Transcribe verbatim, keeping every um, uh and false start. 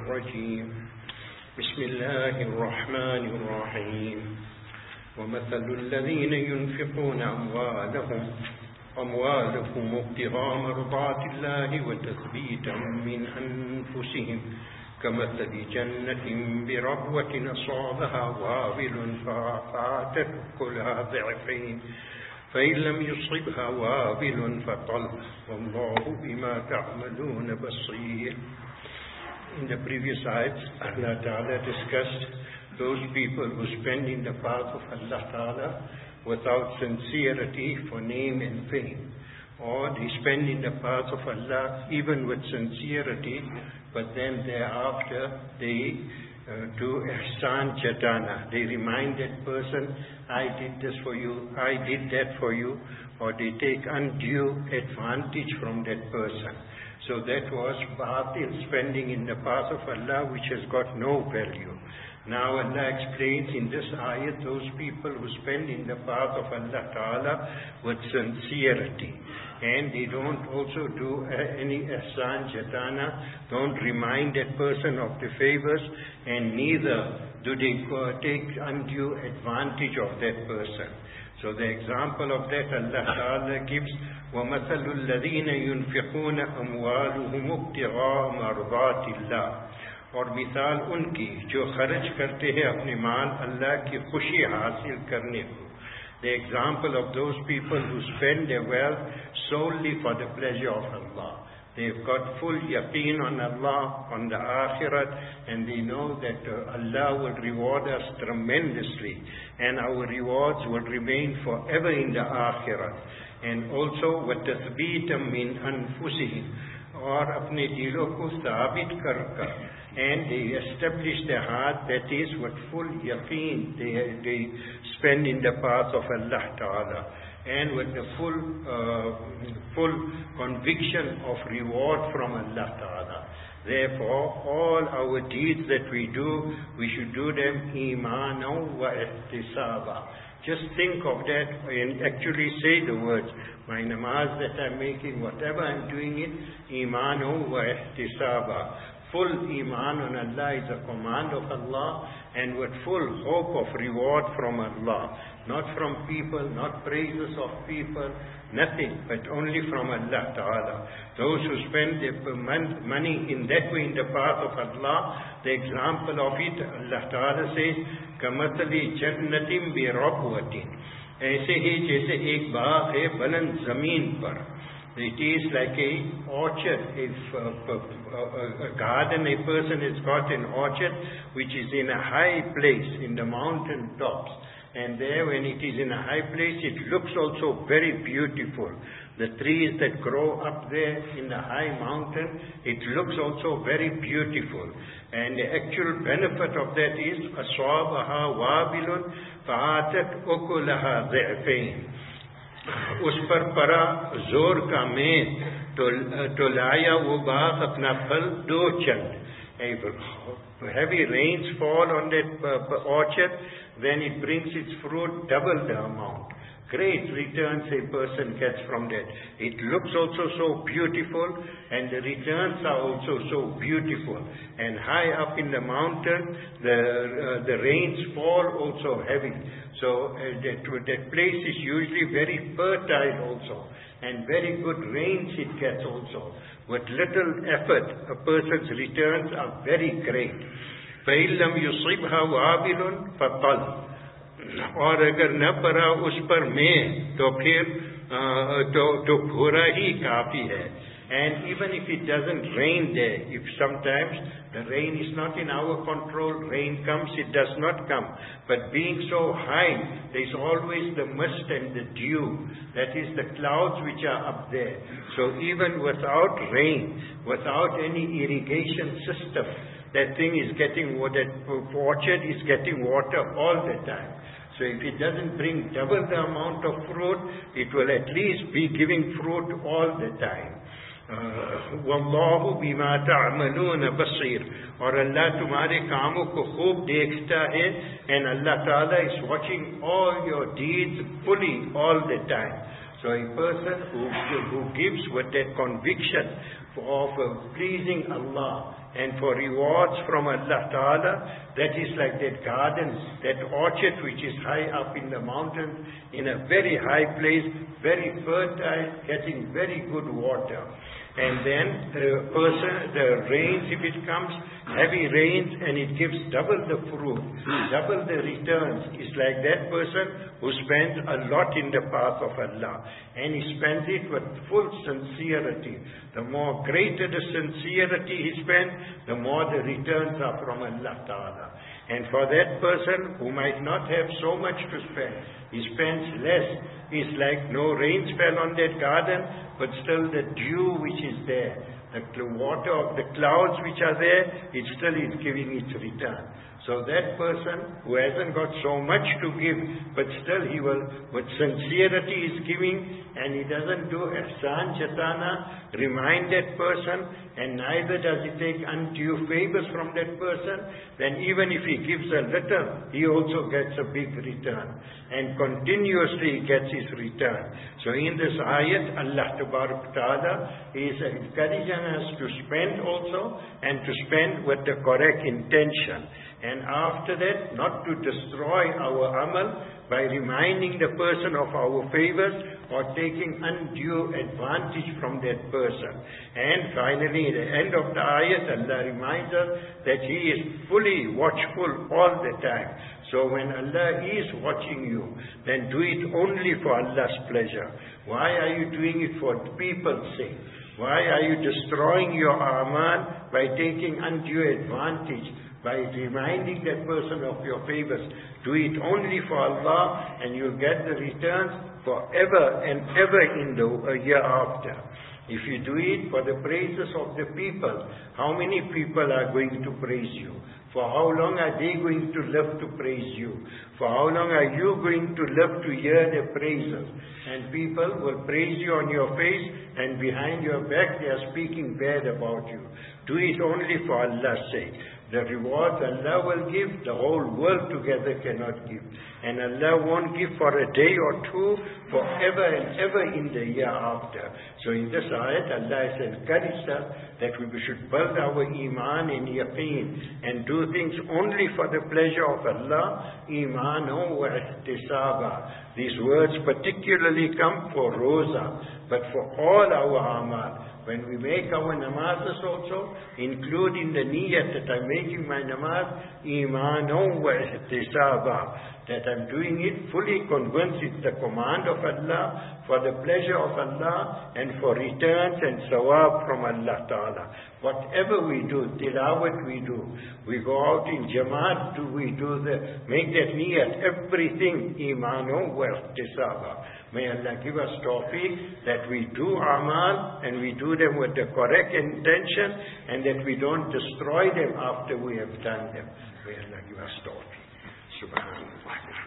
الرجيم بسم الله الرحمن الرحيم ومثل الذين ينفقون أموالهم أموالهم ابتغاء مرضات الله وتثبيتا من أنفسهم كمثل جنة بربوة أصابها وابل فآتت أكلها ضعفين فإن لم يصبها وابل فطل والله بما تعملون بصير. In the previous ayats, Allah Ta'ala discussed those people who spend in the path of Allah Ta'ala without sincerity for name and fame, or they spend in the path of Allah even with sincerity, but then thereafter they uh, do ihsan jatana. They remind that person, I did this for you, I did that for you, or they take undue advantage from that person. So that was batil, spending in the path of Allah, which has got no value. Now Allah explains in this ayat those people who spend in the path of Allah Ta'ala with sincerity. And they don't also do uh, any ihsan jatana, don't remind that person of the favors, and neither do they uh, take undue advantage of that person. So the example of that Allah Ta'ala gives, وَمَثَلُ الَّذِينَ يُنْفِقُونَ أَمْوَالُهُمُ ابْتِغَاءَ مَرْضَاتِ اللَّهِ, اور مثال ان کی جو خرچ کرتے ہیں اپنے مال اللہ کی خوشی حاصل کرنے کو. The example of those people who spend their wealth solely for the pleasure of Allah. They've got full yaqeen on Allah, on the akhirat, and they know that uh, Allah will reward us tremendously, and our rewards will remain forever in the akhirat. And also, وَتَثْبِيتًا مِنْ أَنفُسِهِمْ, اور اپنے دلوں کو ثابت کر کر, and they establish their heart, that is with full yaqeen they, they spend in the path of Allah Ta'ala, and with the full uh, full conviction of reward from Allah Ta'ala. Therefore, all our deeds that we do, we should do them imanan wa ihtisaba. Just think of that and actually say the words, my namaz that I'm making, whatever I'm doing it, imanu wa ihtisaba. Full iman on Allah is a command of Allah, and with full hope of reward from Allah. Not from people, not praises of people, nothing, but only from Allah Ta'ala. Those who spend their money in that way in the path of Allah, the example of it, Allah Ta'ala says, كَمَثَلِ جَنَّةٍ بِرَبْوَةٍ, ऐसे ही जैसे एक बाग है बुलंद जमीन पर. It is like a orchard. If uh, uh, a garden, a person has got an orchard which is in a high place in the mountain tops. And there, when it is in a high place, it looks also very beautiful. The trees that grow up there in the high mountain, it looks also very beautiful. And the actual benefit of that is, أَصَابَهَا وَابِلٌ فَآتَتْ أُكُلَهَا ضِعْفَيْنِ. उस पर पड़ा जोर का मेघ तो, तो लाया वो बाग अपना फल दो चंद. Heavy rains fall on that uh, orchard, then it brings its fruit double the amount. Great returns a person gets from that. It looks also so beautiful, and the returns are also so beautiful. And high up in the mountain, the uh, the rains fall also heavy. So uh, that, that place is usually very fertile also, and very good rains it gets also. With little effort, a person's returns are very great. فَإِن لَمْ يُصِبْهَا وَابِلٌ فَطَلْ, और अगर न पड़ा उस पर में तो फिर तो तो भूरा ही काफी है. And even if it doesn't rain there, if sometimes the rain is not in our control, rain comes, it does not come. But being so high, there is always the mist and the dew, that is the clouds which are up there. So even without rain, without any irrigation system, that thing is getting water, that orchard is getting water all the time. So if it doesn't bring double the amount of fruit, it will at least be giving fruit all the time. वल्लाहु बिमा तअमलून बसीर, और अल्लाह तुम्हारे कामों को खूब देखता है, and Allah Ta'ala is watching all your deeds fully all the time. So a person who, who gives with that conviction, for, for pleasing Allah and for rewards from Allah Ta'ala, that is like that garden, that orchard which is high up in the mountains, in a very high place, very fertile, getting very good water. And then the person, the rains, if it comes, heavy rains, and it gives double the fruit, double the returns. It's like that person who spends a lot in the path of Allah, and he spends it with full sincerity. The more greater the sincerity he spends, the more the returns are from Allah Ta'ala. And for that person who might not have so much to spend, he spends less. It's like no rains fell on that garden, but still the dew which is there, the water of the clouds which are there, it still is giving its return. So that person who hasn't got so much to give, but still he will, with sincerity is giving, and he doesn't do ihsan jatana, remind that person, and neither does he take undue favors from that person, then even if he gives a little, he also gets a big return. And continuously he gets his return. So in this ayat, Allah Ta'ala is encouraging us to spend also, and to spend with the correct intention. And after that, not to destroy our amal by reminding the person of our favors or taking undue advantage from that person. And finally, at the end of the ayat, Allah reminds us that He is fully watchful all the time. So when Allah is watching you, then do it only for Allah's pleasure. Why are you doing it for people's sake? Why are you destroying your amal by taking undue advantage, by reminding that person of your favors? Do it only for Allah, and you'll get the returns forever and ever in the year after. If you do it for the praises of the people, how many people are going to praise you? For how long are they going to live to praise you? For how long are you going to live to hear their praises? And people will praise you on your face, and behind your back they are speaking bad about you. Do it only for Allah's sake. The rewards Allah will give, the whole world together cannot give. And Allah won't give for a day or two, forever and ever in the year after. So in this ayat, Allah has encouraged us that we should build our iman and yaqeen and do things only for the pleasure of Allah. Iman wa ihtisaba. These words particularly come for Roza, but for all our amal. When we make our namazes also, including the niyyat that I'm making my namaz, iman wa ihtisaba, that I'm doing it fully convinced it's the command of Allah, for the pleasure of Allah, and for returns and sawab from Allah Ta'ala. Whatever we do, tilawat we do, we go out in Jamaat, do we do the, make that niyyat, everything, iman wa ihtisaba. May Allah give us tawfiq that we do amal and we do them with the correct intention, and that we don't destroy them after we have done them. May Allah give us tawfiq. Subhanallah.